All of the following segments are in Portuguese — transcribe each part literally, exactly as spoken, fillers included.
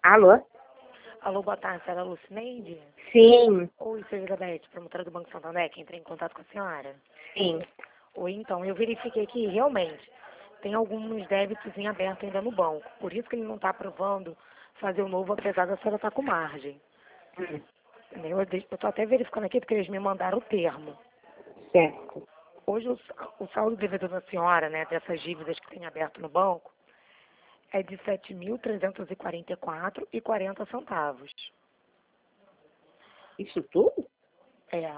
Alô? Alô, boa tarde, senhora Lucineide? Sim, Oi, sou Elizabeth, promotora do Banco Santander, que entrei em contato com a senhora. sim. Oi, então, eu verifiquei que realmente tem alguns débitos em aberto ainda no banco. Por isso que ele não está aprovando fazer o novo, apesar da senhora estar com margem. Hum, Eu estou até verificando aqui porque eles me mandaram o termo. certo. Hoje o, o saldo devedor da senhora, né, dessas dívidas que tem aberto no banco, é de sete mil trezentos e quarenta e quatro reais e quarenta centavos. Isso tudo? É.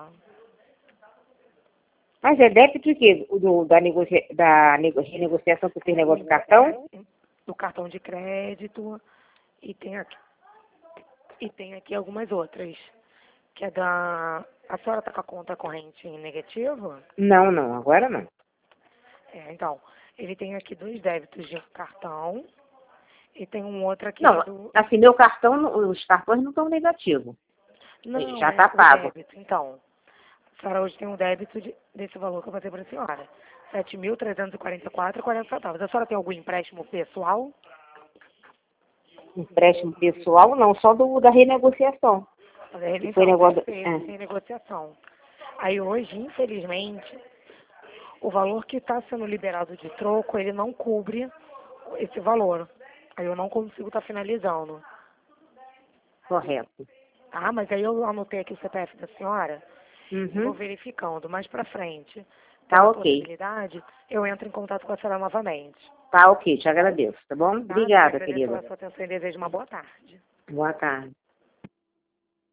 Mas é débito de quê? O Do, da, negocia, da nego, renegociação que fez negócio do cartão? Do cartão de crédito e tem aqui, e tem aqui algumas outras. Que é da. A senhora está com a conta corrente em negativo? Não, não, agora não. É, então, ele tem aqui dois débitos de cartão e tem um outro aqui que Não, é do. assim, meu cartão, não- os cartões não estão negativos. Ele Não, já é está o pago. débito. Então, a senhora hoje tem um débito de, desse valor que eu vou fazer para a senhora. sete mil trezentos e quarenta e quatro reais e quarenta centavos. A senhora tem algum empréstimo pessoal? Empréstimo pessoal, não, só do, da renegociação. Que foi Então, deve negócio... ser esse É. em negociação. Aí hoje, infelizmente, o valor que está sendo liberado de troco, ele não cobre esse valor. Aí eu não consigo estar finalizando. Correto. Tá? Mas aí eu anotei aqui o C P F da senhora e vou Uhum. verificando. Mais pra frente, Tá tendo a ok. possibilidade, eu entro em contato com a senhora novamente. Tá ok, te agradeço, tá bom? Tá? Eu que Obrigada, agradeço querida. pela sua atenção e desejo uma boa tarde. Boa tarde.